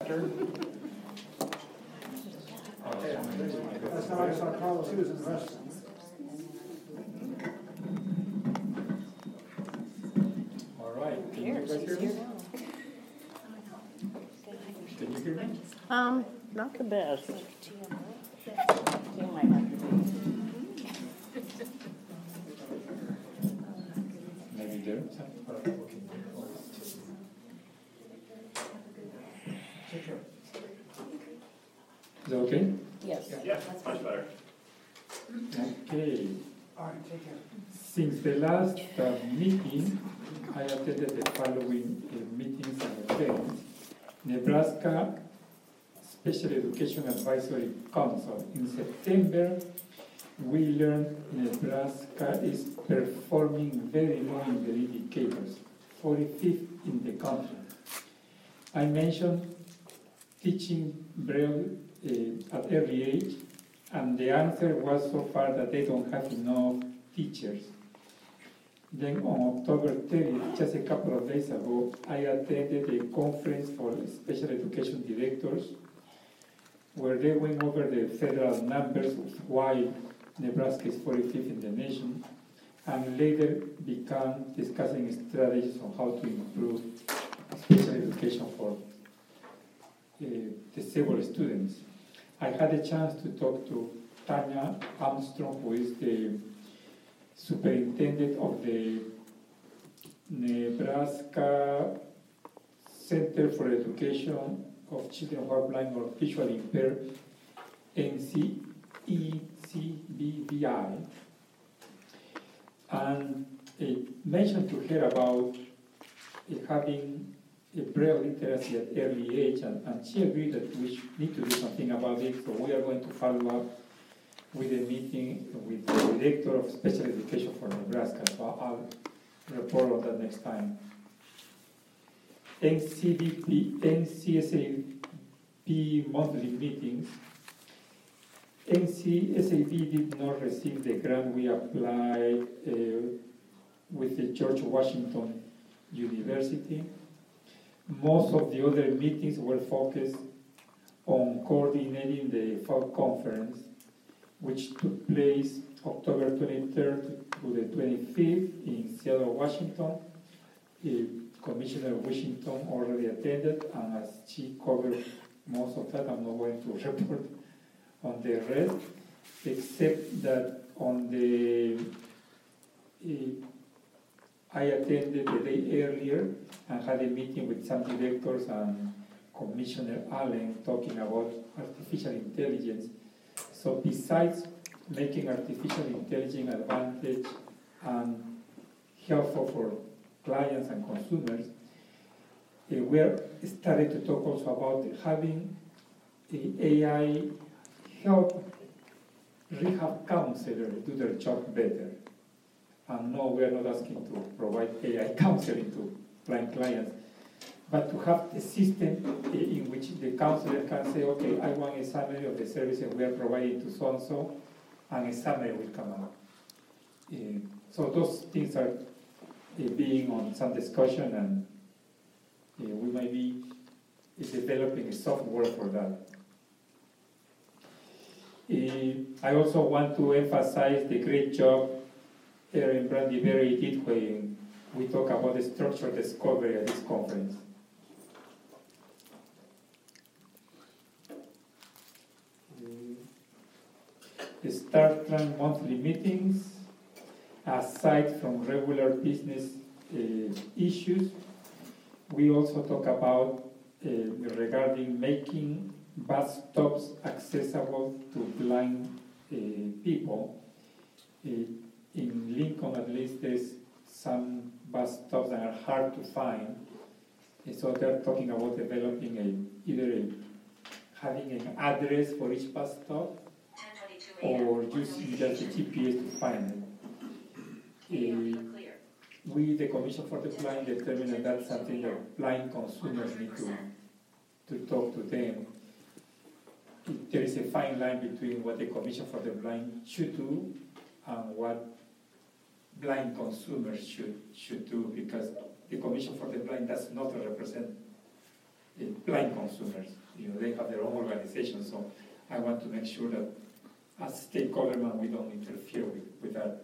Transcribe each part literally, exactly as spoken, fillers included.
faster. That's how I saw Carlos, he was in the restaurant. All right. Can you guys hear me? Can you hear me? Um, not the best. You might have to be. Maybe there. Okay. Is that okay? Yes. Yeah, that's much better. Okay. All right, take care. Since the last uh, meeting, I attended the following uh, meetings and events. Nebraska Special Education Advisory Council. In September, we learned Nebraska is performing very low in the indicators, forty-fifth in the country. I mentioned teaching Braille uh, at early age, and the answer was so far that they don't have enough teachers. Then on October thirtieth, just a couple of days ago, I attended a conference for special education directors where they went over the federal numbers of why Nebraska is forty-fifth in the nation, and later began discussing strategies on how to improve special education for uh, disabled students. I had a chance to talk to Tanya Armstrong, who is the superintendent of the Nebraska Center for Education of Children who are blind or visually impaired, N C E C B V I, and uh, mentioned to her about uh, having a Braille literacy at early age, and, and she agreed that we need to do something about it, so we are going to follow up with a meeting with the Director of Special Education for Nebraska, so I'll report on that next time. N C D P, N C S A B monthly meetings. N C S A B did not receive the grant we applied uh, with the George Washington University. Most of the other meetings were focused on coordinating the fall conference, which took place October twenty-third to the twenty-fifth in Seattle, Washington. Uh, Commissioner Washington already attended, and as she covered most of that, I'm not going to report on the rest, except that on the, uh, I attended the day earlier and had a meeting with some directors and Commissioner Allen talking about artificial intelligence. So besides making artificial intelligence advantage and helpful for clients and consumers, uh, we're starting to talk also about having the A I help rehab counselors do their job better. And no, we are not asking to provide A I counseling to blind clients, but to have a system uh, in which the counselor can say, okay, I want a summary of the services we are providing to so-and-so, and a summary will come out. Uh, so those things are Uh, being on some discussion, and uh, we might be uh, developing a software for that. Uh, I also want to emphasize the great job Erin Brandyberry did when we talk about the structured discovery at this conference. Uh, the StarTran monthly meetings, aside from regular business uh, issues, we also talk about uh, regarding making bus stops accessible to blind uh, people. Uh, in Lincoln, at least, there's some bus stops that are hard to find. And so they're talking about developing a, either a, having an address for each bus stop, or using just a G P S to find it. Uh, we, the Commission for the Blind, determined that that's something that blind consumers need to, to talk to them. It, there is a fine line between what the Commission for the Blind should do and what blind consumers should, should do, because the Commission for the Blind does not represent uh, blind consumers. You know, they have their own organization, so I want to make sure that as state government we don't interfere with, with that.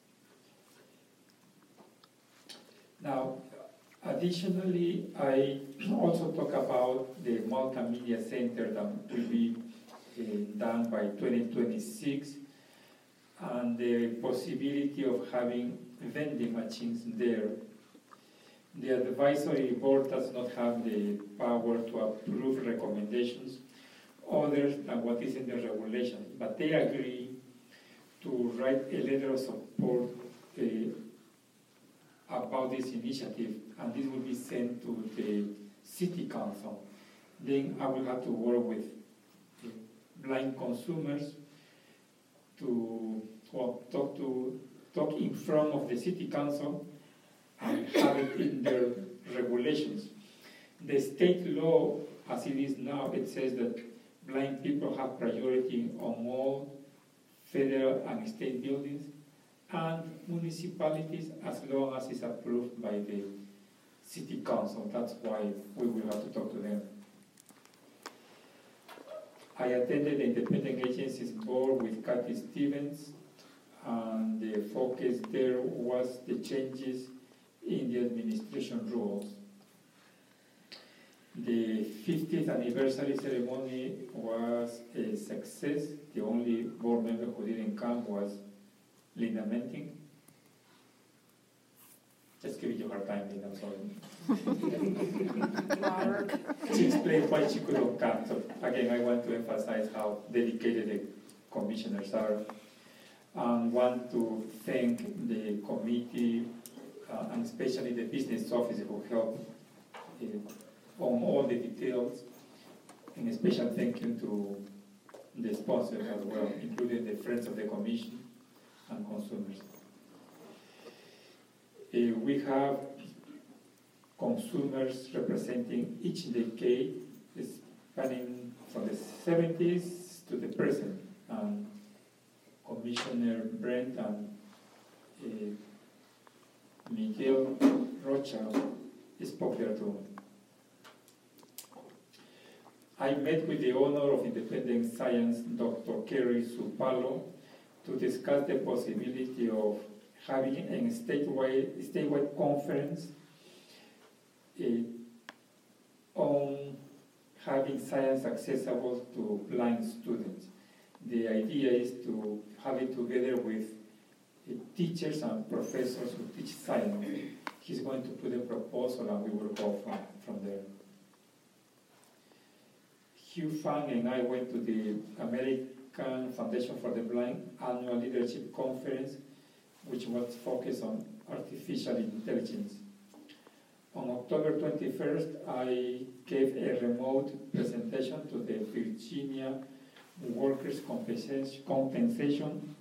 Now, additionally, I also talk about the multimedia center that will be uh, done by twenty twenty-six, and the possibility of having vending machines there. The advisory board does not have the power to approve recommendations other than what is in the regulations, but they agree to write a letter of support uh, about this initiative, and this will be sent to the city council. Then I will have to work with blind consumers to well, talk to talk in front of the city council and have it in their regulations. The state law, as it is now, it says that blind people have priority on all federal and state buildings and municipalities as long as it's approved by the city council. That's why we will have to talk to them. I attended the Independent Agencies Board with Kathy Stevens, and the focus there was the changes in the administration rules. The fiftieth anniversary ceremony was a success. The only board member who didn't come was Linda Menting. Just giving you a hard time, Linda, I'm sorry. She explained why she couldn't come. So again, I want to emphasize how dedicated the commissioners are. And want to thank the committee uh, and especially the business officer who helped uh, on all the details. And a special thank you to the sponsors as well, including the Friends of the Commission and consumers. Uh, we have consumers representing each decade, spanning from the seventies to the present. Um, Commissioner Brent and uh, Miguel Rocha spoke there too. I met with the owner of Independent Science, Doctor Kerry Supalo, to discuss the possibility of having a statewide, statewide conference uh, on having science accessible to blind students. The idea is to have it together with uh, teachers and professors who teach science. He's going to put a proposal and we will go from, from there. Hugh Fang and I went to the American Foundation for the Blind Annual Leadership Conference, which was focused on artificial intelligence. On October twenty-first, I gave a remote presentation to the Virginia Workers' Compensation, compensation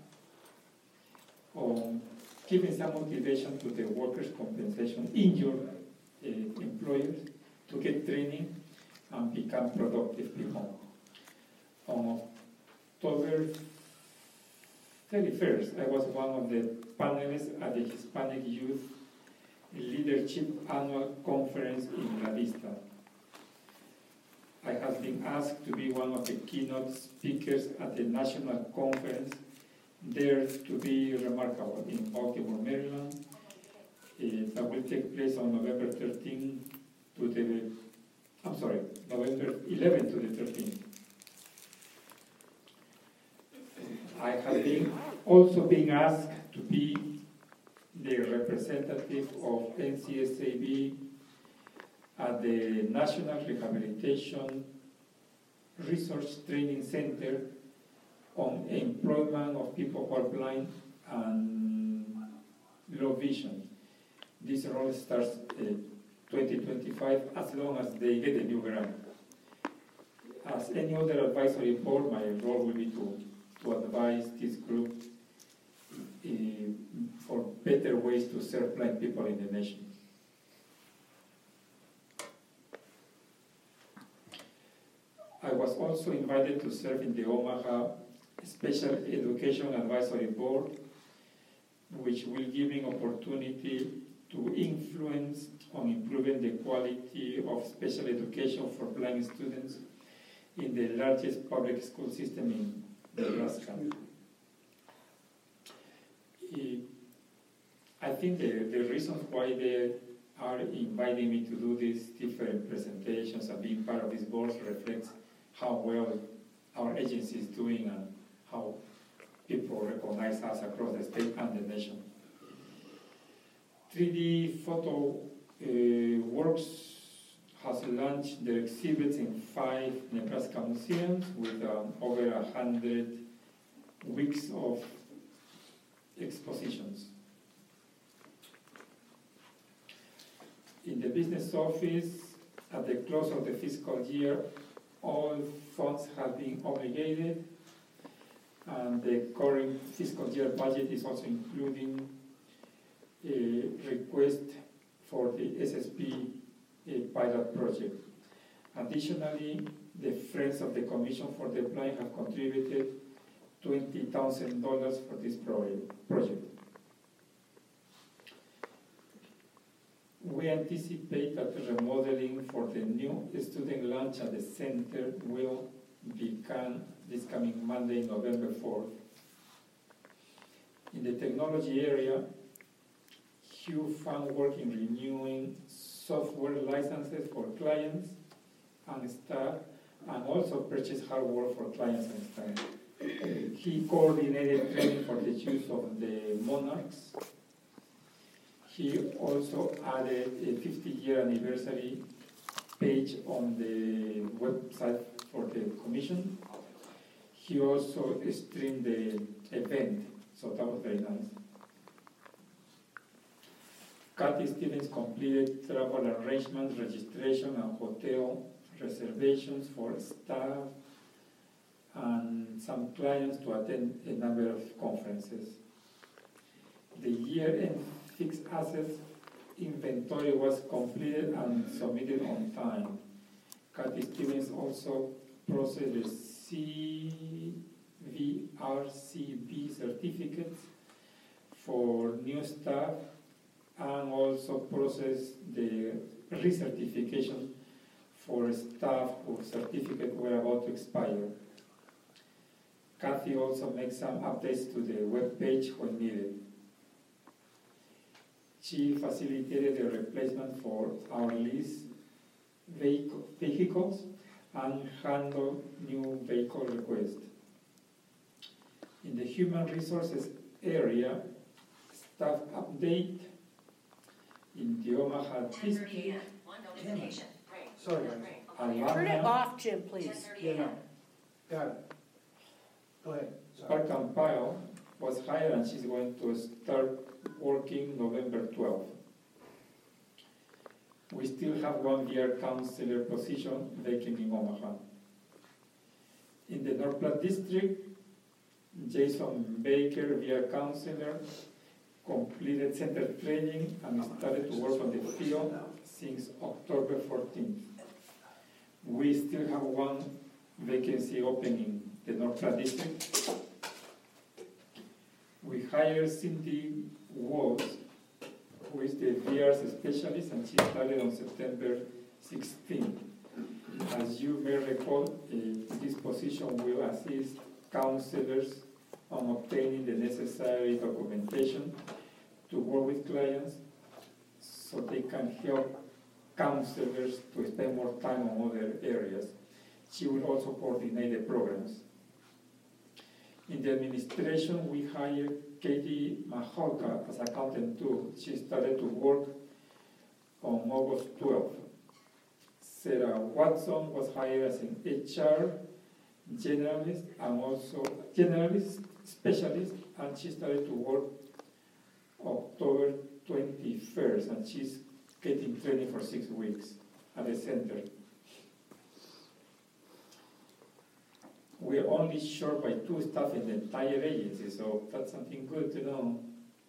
on giving some motivation to the workers' compensation injured uh, employers to get training and become productive people. On October thirty-first, I was one of the panelists at the Hispanic Youth Leadership Annual Conference in La Vista. I have been asked to be one of the keynote speakers at the national conference there to be remarkable in Baltimore, Maryland. It that will take place on November thirteenth to the, I'm sorry, November eleventh to the thirteenth. I have been also being asked to be the representative of N C S A B at the National Rehabilitation Research Training Center on employment of people who are blind and low vision. This role starts uh, twenty twenty-five as long as they get a new grant. As any other advisory board, my role will be to, to advise this group uh, for better ways to serve blind people in the nation. I was also invited to serve in the Omaha Special Education Advisory Board, which will give me opportunity to influence on improving the quality of special education for blind students in the largest public school system in Nebraska. I think the, the reasons why they are inviting me to do these different presentations and being part of this board reflects how well our agency is doing and how people recognize us across the state and the nation. three D Photo uh, Works has launched their exhibits in five Nebraska museums with um, over a hundred weeks of expositions. In the business office, at the close of the fiscal year, all funds have been obligated, and the current fiscal year budget is also including a request for the S S P a pilot project. Additionally, the Friends of the Commission for the Blind have contributed twenty thousand dollars for this project. We anticipate that the remodeling for the new student lunch at the center will begin this coming Monday, November fourth. In the technology area, Hugh found work in renewing software licenses for clients and staff, and also purchased hardware for clients and staff. He coordinated training for the use of the Monarchs. He also added a fifty-year anniversary page on the website for the commission. He also streamed the event, so that was very nice. Kathy Stevens completed travel arrangements, registration, and hotel reservations for staff and some clients to attend a number of conferences. The year-end fixed assets inventory was completed and submitted on time. Kathy Stevens also processed the C V R C B certificates for new staff and also processed the recertification for staff whose certificates were about to expire. Kathy also made some updates to the web page when needed. She facilitated the replacement for our lease vehicles and handled new vehicle requests. In the human resources area, staff update in the Omaha district. Sorry, guys. Alana, Turn it off, Jim, please. Yeah, no. Got it. Go ahead. Sorry. Spark and Pyle was hired and she's going to start working November twelfth. We still have one V R counselor position vacant in Omaha. In the North Platte district, Jason Baker, V R counselor, completed center training and started to work on the field since October fourteenth. We still have one vacancy open in the North Platte district. We hired Cindy Walls, who is the V R specialist, and she started on September sixteenth. As you may recall, uh, this position will assist counselors on obtaining the necessary documentation to work with clients so they can help counselors to spend more time on other areas. She will also coordinate the programs. In the administration, we hired Katie Mahalka as accountant too. She started to work on August twelfth. Sarah Watson was hired as an H R generalist and also generalist specialist, and she started to work October twenty-first, and she's getting training for six weeks at the center. We're only short by two staff in the entire agency, so that's something good to know.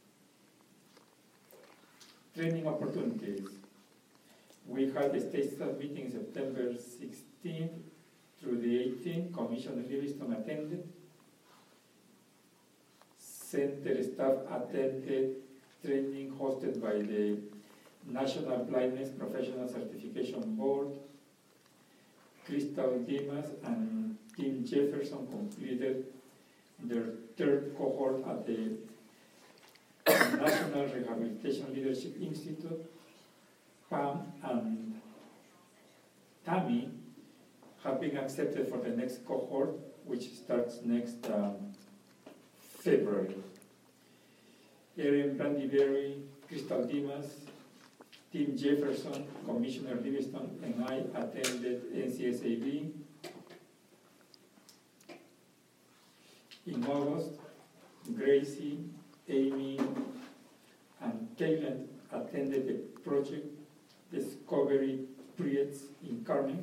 Training opportunities. We had the state staff meeting September sixteenth through the eighteenth. Commissioner Livingston attended. Center staff attended training hosted by the National Blindness Professional Certification Board. Crystal Dimas and Tim Jefferson completed their third cohort at the National Rehabilitation Leadership Institute. Pam and Tammy have been accepted for the next cohort, which starts next um, February. Erin Brandyberry, Crystal Dimas, Tim Jefferson, Commissioner Livingston, and I attended N C S A B. In August, Gracie, Amy, and Caitlin attended the Project Discovery Priets in Carmen.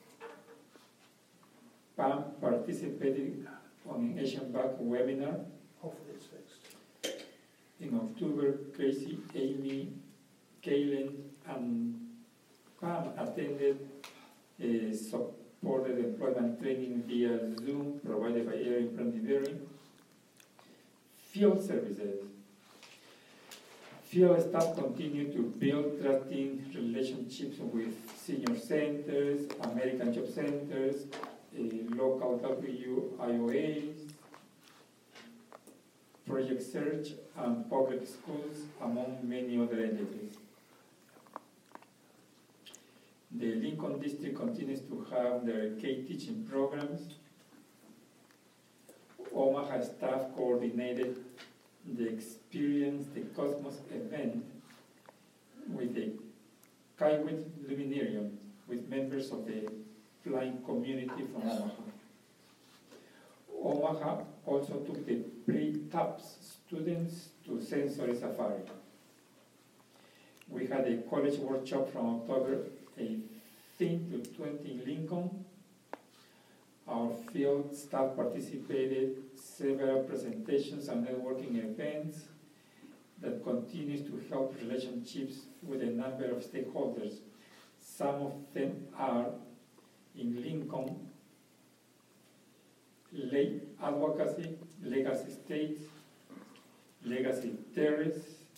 Pam participated on an Asian Back webinar. Hopefully it's fixed. In October, Gracie, Amy, Kaylin, and Pam attended a supported employment training via Zoom provided by Erin Brandyberry. Field services. Field staff continue to build trusting relationships with senior centers, American Job Centers, uh, local W I O As, Project Search, and public schools, among many other entities. The Lincoln District continues to have their K-teaching programs. Omaha staff coordinated the Experience the Cosmos event with the Kaiwit Luminarium with members of the blind community from Omaha. Omaha also took the pre-TAPS students to Sensory Safari. We had a college workshop from October eighteenth to twentieth in Lincoln. Our field staff participated several presentations and networking events that continues to help relationships with a number of stakeholders. Some of them are in Lincoln, Lake Advocacy, Legacy Estates, Legacy Terrace,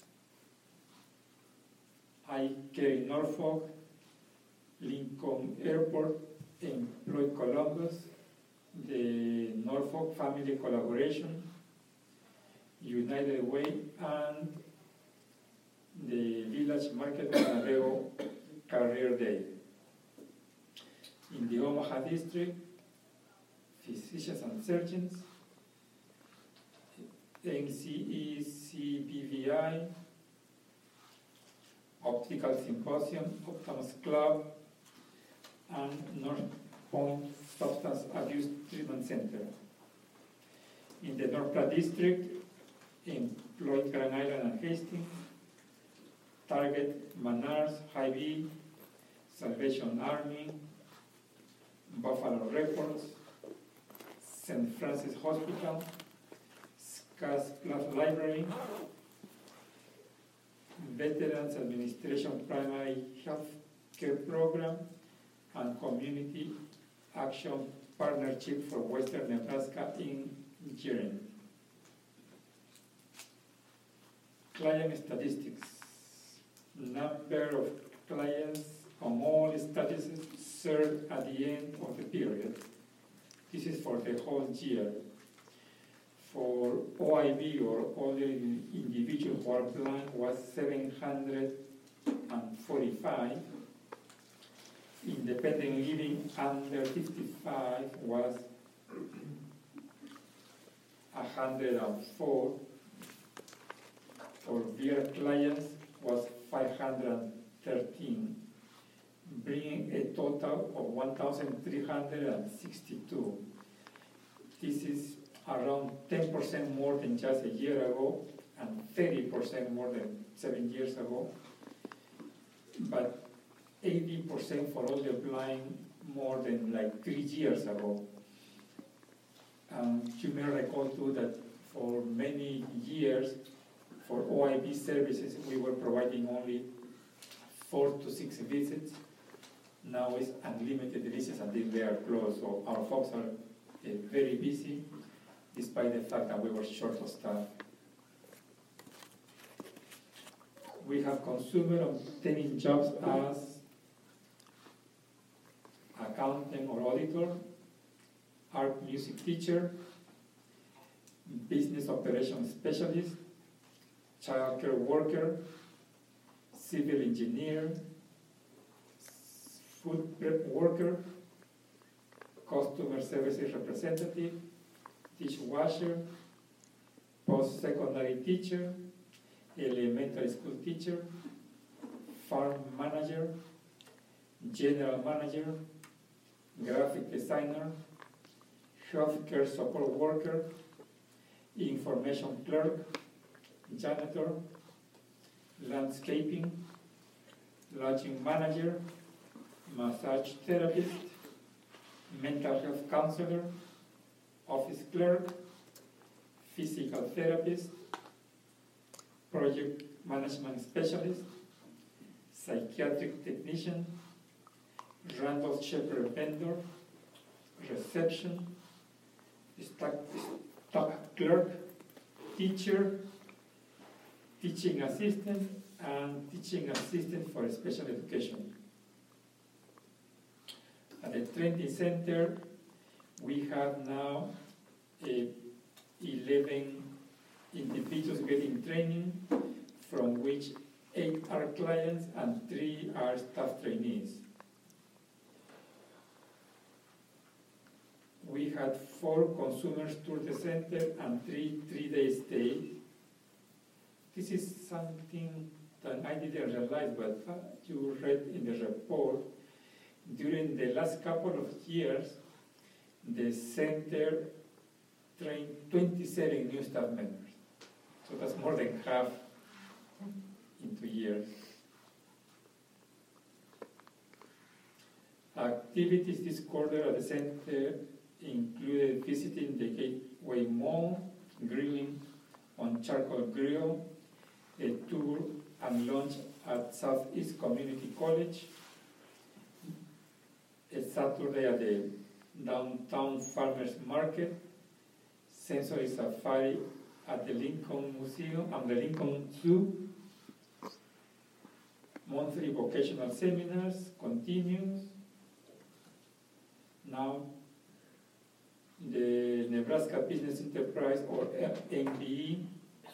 I Care in Norfolk, Lincoln Airport, Employ Columbus, the Norfolk Family Collaboration, United Way, and the Village Market Ganadero Career Day. In the Omaha District, physicians and surgeons, N C E C B V I, Optical Symposium, Optimus Club, and North Point Substance Abuse Treatment Center. In the North Platte District, Employed Grand Island and Hastings, Target, Menards, Hy-Vee, Salvation Army, Buffalo Records, Saint Francis Hospital, Scotts Bluff Library, Veterans Administration Primary Health Care Program, and Community Action Partnership for Western Nebraska in Jeren. Client statistics. Number of clients on all statuses served at the end of the period. This is for the whole year. For O I B, or all the individuals who are blind, was seven hundred forty-five. Independent living under fifty-five was one hundred four. For V R clients was five hundred thirteen, bringing a total of one thousand three hundred sixty-two. This is around ten percent more than just a year ago and thirty percent more than seven years ago, but eighty percent for all the blind more than like three years ago. Um, you may recall too that for many years, for O I B services, we were providing only four to six visits. Now it's unlimited visits until they are closed. So our folks are uh, very busy, despite the fact that we were short of staff. We have consumer obtaining jobs as accountant or auditor, art music teacher, business operations specialist, child care worker, civil engineer, food prep worker, customer services representative, dishwasher, post-secondary teacher, elementary school teacher, farm manager, general manager, graphic designer, healthcare support worker, information clerk, janitor, landscaping, lodging manager, massage therapist, mental health counselor, office clerk, physical therapist, project management specialist, psychiatric technician, Randolph Shepherd vendor, reception, stock, stock clerk, teacher, teaching assistant, and teaching assistant for special education. At the training center, we have now uh, eleven individuals getting training, from which eight are clients and three are staff trainees. We had four consumers tour the center and three three-day stays. This is something that I didn't realize, but uh, you read in the report. During the last couple of years, the center trained twenty-seven new staff members. So that's more than half in two years. Activities this quarter at the center included visiting the Gateway Mall, grilling on charcoal grill, a tour and lunch at Southeast Community College, a Saturday at the Downtown Farmers Market, sensory safari at the Lincoln Museum and the Lincoln Zoo, monthly vocational seminars continues. Now, the Nebraska Business Enterprise, or N B E,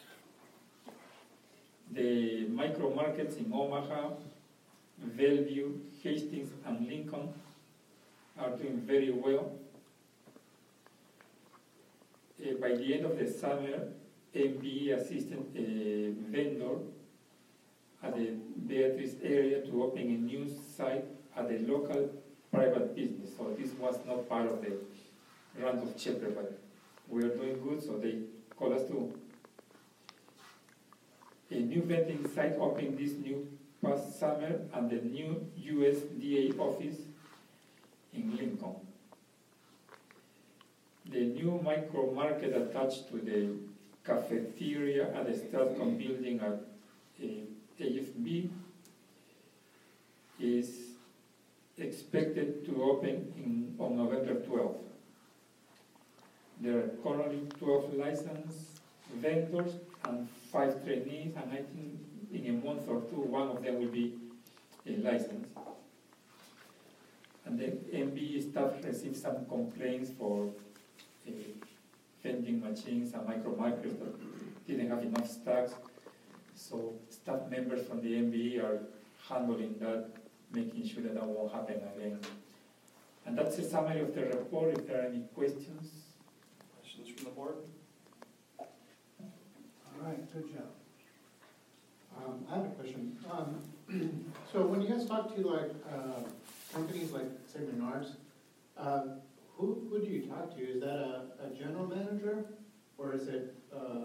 the micro markets in Omaha, Bellevue, Hastings, and Lincoln are doing very well. Uh, by the end of the summer, N B E assisted a vendor at the Beatrice area to open a new site at a local private business. So this was not part of the Randolph Shepherd, but we are doing good, so they call us too. A new vending site opened this new past summer and the new U S D A office in Lincoln. The new micro market attached to the cafeteria at the Stratcom building at uh, A F B is expected to open in, on November twelfth. There are currently twelve licensed vendors and five trainees, and I think in a month or two, one of them will be a license. And the N B E staff received some complaints for uh, vending machines and micro markets that didn't have enough stocks. So staff members from the N B E are handling that, making sure that that won't happen again. And that's a summary of the report. If there are any questions. Questions from the board? All right, good job. Um, I have a question. Um, so when you guys talk to like uh, companies like say Menards, uh, who who do you talk to? Is that a, a general manager, or is it? Uh,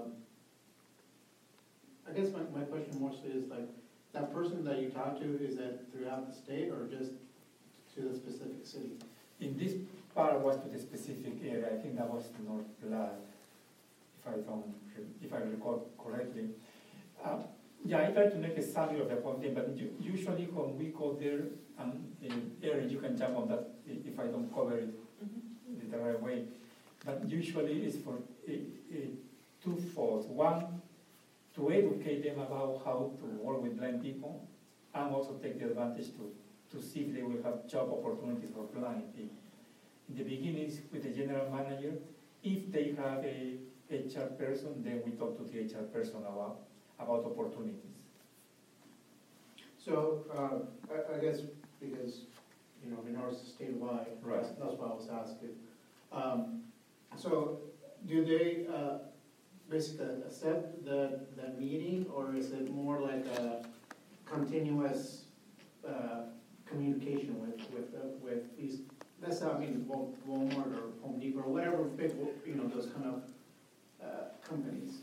I guess my, my question mostly is like that person that you talk to, is that throughout the state or just to the specific city? In this part was to the specific area. I think that was North Platte, if I don't, if I recall correctly. Uh, yeah, I try to make a summary of the whole thing, but you, usually when we go there, and uh, Erin, you can jump on that if I don't cover it mm-hmm. the right way. But usually it's for uh, uh, two folds. One, to educate them about how to work with blind people, and also take the advantage to, to see if they will have job opportunities for blind people. In the beginning, it's with the general manager. If they have a H R person, then we talk to the H R person about, about opportunities. So, uh, I, I guess, because, you know, Menards is statewide, Right. that's, that's why I was asking. Um, so, do they, uh, basically accept the, the meeting, or is it more like a continuous, uh, communication with, with, uh, with these, that's not, I mean, Wal- Walmart or Home Depot, or whatever big, you know, those kind of, uh, companies?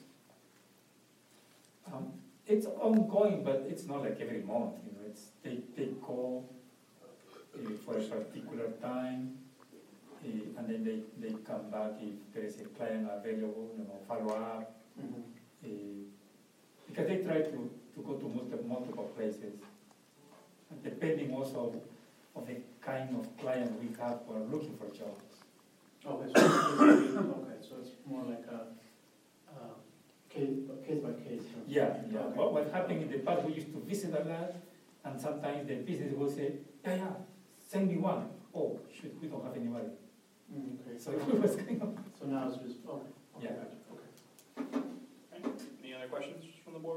Um, it's ongoing, but it's not like every month. You know, it's they they call uh, for a particular time, uh, and then they, they come back if there is a client available. You know, follow up. Mm-hmm. Uh, because they try to, to go to multiple, multiple places, and depending also of the kind of client we have who are looking for jobs. Okay, so it's, okay, so it's more like a, uh, case, case by case. huh? Yeah, yeah. Okay. What, what happened in the past, we used to visit a lot, and sometimes the business will say, yeah, yeah, send me one. Oh, shoot, we don't have anybody. Mm, okay. So it was kind of, So now it's just, okay. okay, Yeah. gotcha, okay. Okay. Any other questions from the board?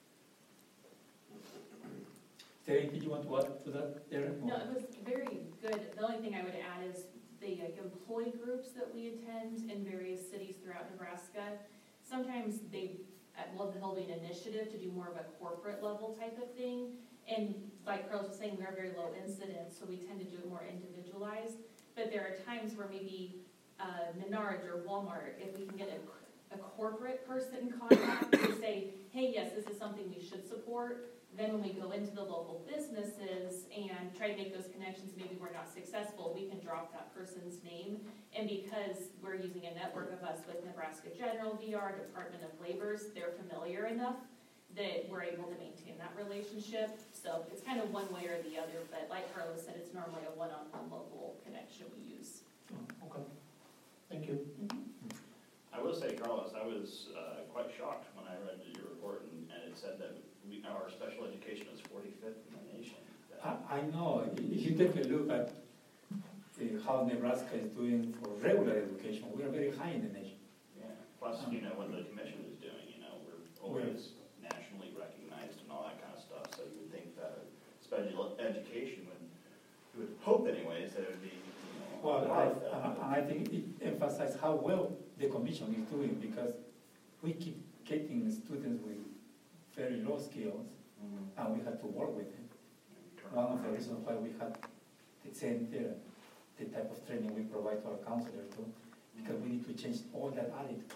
is there anything you want to add to that, Darren? No, it was very good. The only thing I would add is the like, employee groups that we attend in various cities throughout Nebraska. Sometimes they, uh, well, they'll be an initiative to do more of a corporate level type of thing. And like Carlos was saying, we are very low incidence, so we tend to do it more individualized. But there are times where maybe uh, Menards or Walmart, if we can get a, a corporate person contact to say, hey, yes, this is something we should support. Then when we go into the local businesses and try to make those connections, maybe we're not successful, we can drop that person's name. And because we're using a network of us with Nebraska General V R, Department of Labor's, they're familiar enough that we're able to maintain that relationship. So it's kind of one way or the other, but like Carlos said, it's normally a one-on-one local connection we use. Okay, thank you. I will say, Carlos, I was uh, quite shocked when I read your report and, and it said that we, our special education is forty-fifth in the nation. I, I know, if you take a look at uh, how Nebraska is doing for regular education, we are very high in the nation. Yeah. Plus, you know, what the commission is doing, you know, we're always nationally recognized and all that kind of stuff. So you would think that special education would, you would hope anyways that it would be, you know. Well, more I, of that, and but- I think it emphasizes how well the commission is doing, because we keep getting students with very low skills, Mhm. and we have to work with them. Turn One of the around. reasons why we had the center, the type of training we provide to our counselors too, because we need to change all that attitude.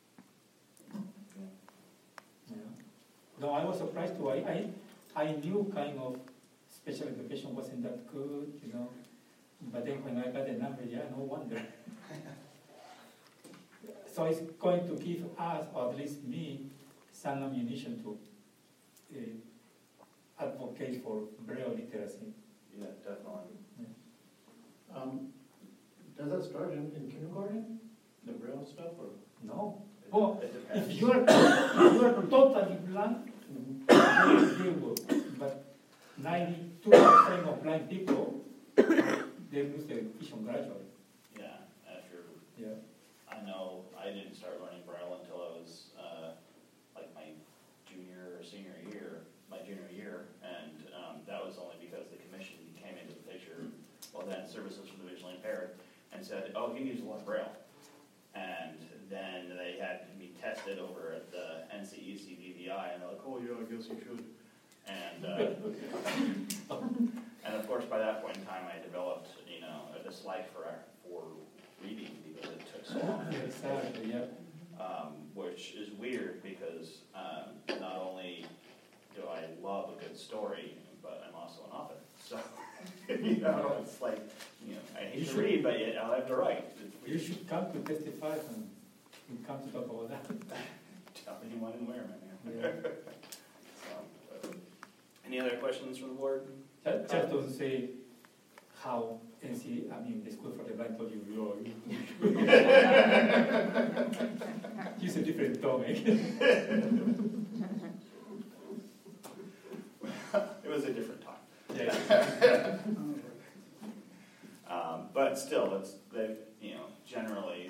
Yeah. No, I was surprised too. I, I, I knew kind of special education wasn't that good, you know, but then when I got the number, yeah, no wonder. So it's going to give us, or at least me, some ammunition to uh, advocate for Braille literacy. Yeah, definitely. Um, does that start in, in kindergarten, the Braille stuff, or? No. Well, It if depends. you are, if you are totally blind, they, they will. But ninety-two percent of blind people, they lose their vision gradually. Yeah, after, Yeah. I know, I didn't start learning Braille until I was, uh, like my junior or senior year, my junior year, and, um, that was only because the commission came into the picture, well then, Services for the Visually Impaired, and said, oh, you use a lot of Braille. And then they had me tested over at the N C E C D V I, and they're like, oh, yeah, I guess you should. And, uh, and of course, by that point in time, I developed, you know, a dislike for, for reading because it took so long. Exactly, yeah. Um, which is weird because um, not only do I love a good story, but I'm also an author. So, you know, it's like, you know, I hate You to should- read, but yet I'll have to write. It's You weird. should come to testify and we come to talk about that. Tell me when and where, man. Yeah. So, but, any other questions from the board? That just doesn't say how N C, I mean, the School for the Blind told you, yo, you- use a different tone, eh? Um, but still, it's, they, you know, generally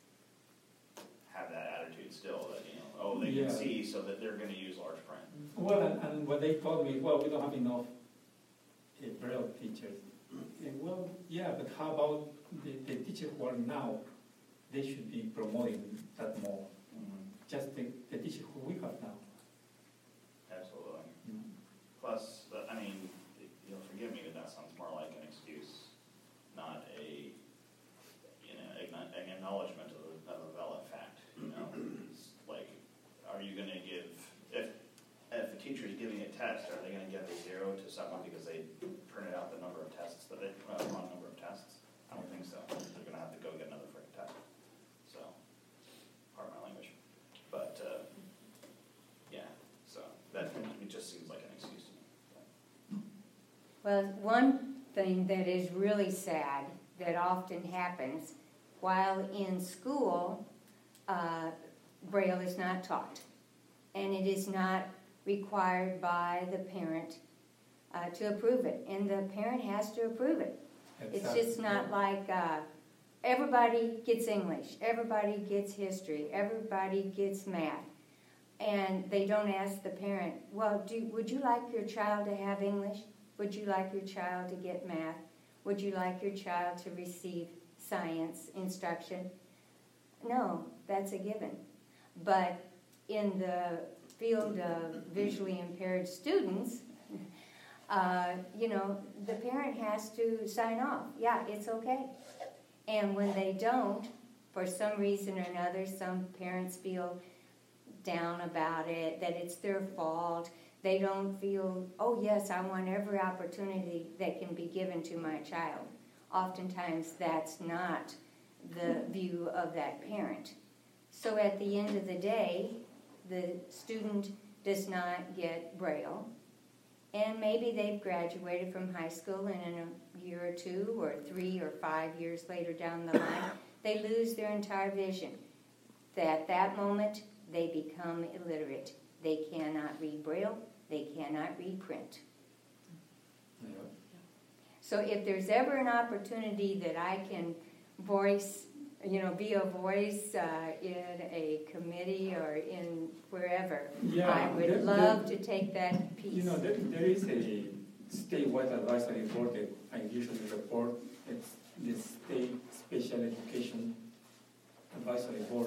have that attitude still that, you know, oh, they Yeah. can see, so that they're gonna use large print. Well, and, and what they told me, well, we don't have enough uh, Braille teachers. And well, yeah, but how about the, the teachers who are now? They should be promoting that more. Just the, the teachers who we have now. Absolutely. Mm. Plus, the- I mean, you'll forgive me, but that sounds more like an excuse, not a, you know, acknow- an acknowledgement of a, of a valid fact, you know? It's like, are you gonna give, if, if a teacher is giving a test, are they gonna give a zero to someone because they printed out the number of tests, that they, uh, wrong number of tests? I don't think so. They're gonna have to go get another freaking test. So, pardon my language. But, uh, yeah, so that, it just seems like an excuse to me. Well, one thing that is really sad that often happens, while in school, uh, Braille is not taught. And it is not required by the parent uh, to approve it. And the parent has to approve it. It's just not like uh, everybody gets English, everybody gets history, everybody gets math. And they don't ask the parent, well, do, would you like your child to have English? Would you like your child to get math? Would you like your child to receive science instruction? No, that's a given. But in the field of visually impaired students, uh, you know, the parent has to sign off. Yeah, it's okay. And when they don't, for some reason or another, some parents feel down about it, that it's their fault. They don't feel, oh yes, I want every opportunity that can be given to my child. Oftentimes that's not the view of that parent. So at the end of the day, the student does not get Braille, and maybe they've graduated from high school, and in a year or two or three or five years later down the line, they lose their entire vision. At that moment, they become illiterate. They cannot read Braille. They cannot read print. Yeah. So if there's ever an opportunity that I can voice, you know, be a voice uh, in a committee or in wherever, Yeah, I would there- love there- to take that piece. You know, there, there is a statewide advisory board that I usually report. It's the State Special Education Advisory Board,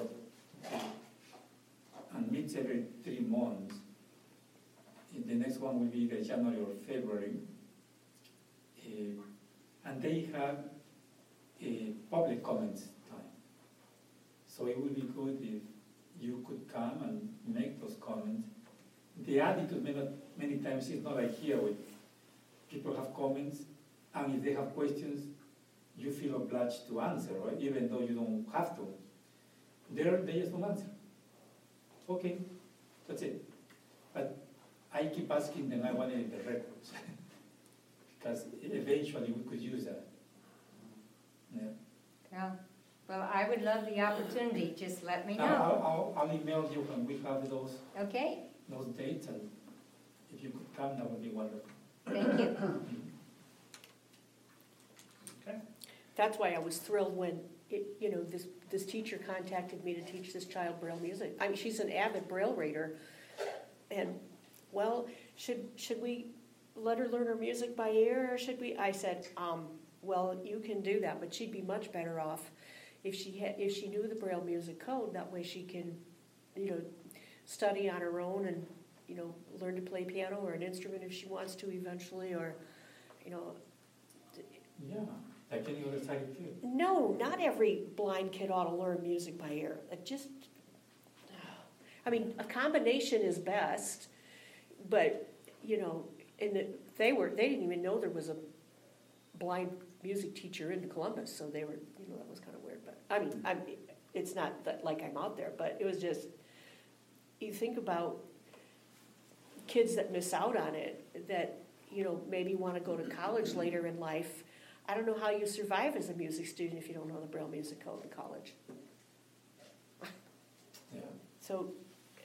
and meets every three months. The next one will be the January or February. Uh, and they have a public comments time. So it would be good if you could come and make those comments. The attitude many, many times is not like here, where people have comments, and if they have questions, you feel obliged to answer, right? Even though you don't have to. There, they just don't answer. Okay, that's it. But I keep asking them, I want it in the records. Because eventually we could use that. Yeah. Yeah. Well, I would love the opportunity. Just let me Now, know. I'll, I'll, I'll email you when we have those, Okay? those dates, and if you could come, that would be wonderful. Thank you. Okay. That's why I was thrilled when, it, you know, this, this teacher contacted me to teach this child Braille music. I mean, she's an avid Braille reader, and, well, should, should we let her learn her music by ear, or should we? I said, um, well, you can do that, but she'd be much better off if she had, if she knew the Braille music code. That way she can, you know, study on her own and, you know, learn to play piano or an instrument if she wants to eventually, or, you know. Yeah, like any other sighted kid. No, not every blind kid ought to learn music by ear. It just, I mean, a combination is best, but, you know, and it, they were, they didn't even know there was a blind music teacher in Columbus, so they were, you know, that was kind of weird. But I mean, I'm, it's not that like I'm out there, but it was just, you think about kids that miss out on it, that, you know, maybe want to go to college later in life. I don't know how you survive as a music student if you don't know the Braille music code in college. Yeah. So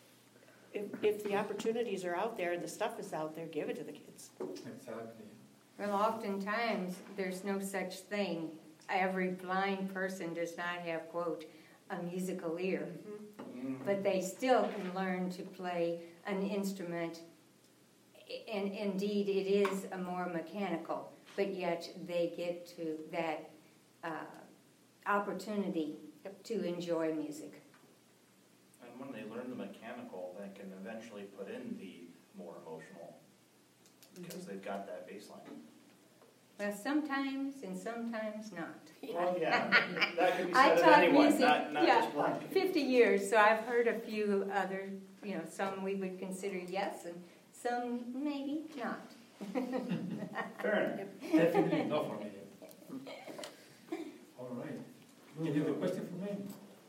if, if the opportunities are out there and the stuff is out there, give it to the kids. Exactly. Well, oftentimes, there's no such thing. Every blind person does not have, quote, a musical ear. But they still can learn to play an instrument, and indeed it is a more mechanical, but yet they get to that uh, opportunity to enjoy music. And when they learn the mechanical, they can eventually put in the more emotional, because they've got that baseline. Well, sometimes and sometimes not. Well, yeah, that could be I said of taught anyone, music, not, not yeah, just blind people. fifty years, so I've heard a few other, you know, some we would consider yes, and some maybe not. Fair enough. Definitely not for me. All right. Any other question for me?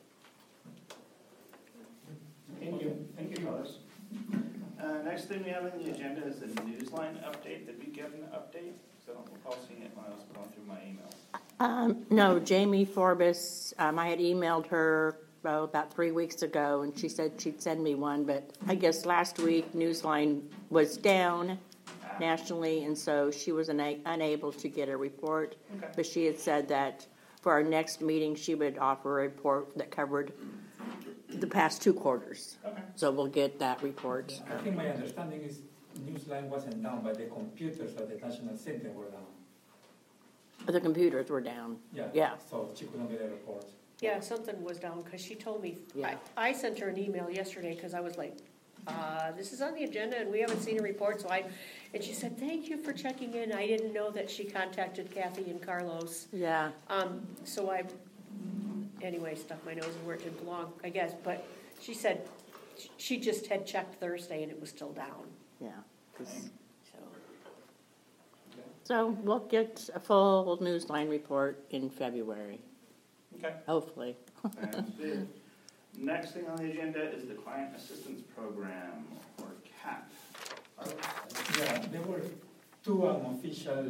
Thank you, thank you, fellas. Uh, next thing we have on the agenda is the Newsline update. Did we get an update? So I don't recall seeing it when I was going through my emails. Um, no, Jamie Forbes, um, I had emailed her oh, about three weeks ago, and she said she'd send me one, but I guess last week Newsline was down nationally, and so she was una- unable to get a report. Okay. But she had said that for our next meeting, she would offer a report that covered the past two quarters. Okay. So we'll get that report. I think my understanding is Newsline wasn't down, but the computers at the National Center were down. But the computers were down. Yeah. Yeah. So she couldn't get a report. Yeah, something was down, because she told me, Yeah. I, I sent her an email yesterday, because I was like, uh, this is on the agenda, and we haven't seen a report, so I, and she said, thank you for checking in, I didn't know that she contacted Kathy and Carlos. Yeah. Um, so I, anyway, stuck my nose in where it didn't belong, I guess, but she said, she just had checked Thursday, and it was still down, Yeah. 'Cause- so. So we'll get a full Newsline report in February, Okay. hopefully. Sounds good. Next thing on the agenda is the Client Assistance Program, or C A P. Yeah, there were two unofficial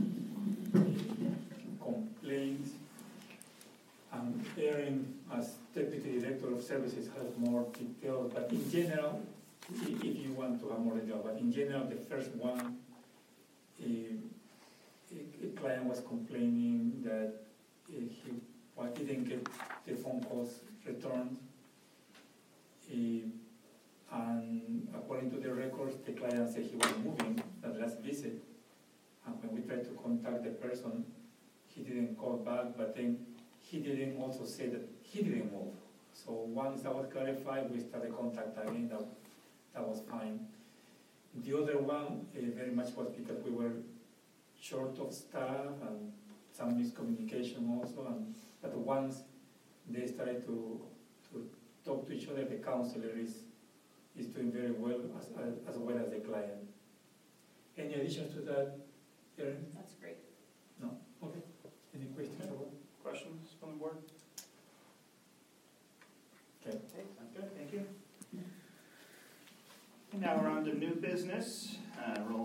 complaints. And Erin, as Deputy Director of Services, has more details, but in general, i- if you want to have more detail, but in general, the first one, a, a client was complaining that uh, he well, didn't get the phone calls returned. Uh, and according to the records, the client said he was moving at last visit. And when we tried to contact the person, he didn't call back, but then he didn't also say that he didn't move. So once that was clarified, we started contact again, that, that was fine. The other one uh, very much was because we were short of staff and some miscommunication also, and but once they started to, to talk to each other, the counselor is, is doing very well as, as well as the client. Any additions to that, Erin? That's great. No? Okay. Any questions? Or Questions from the board? okay. Okay, sounds good, thank you. And now we're on to new business. Uh, roll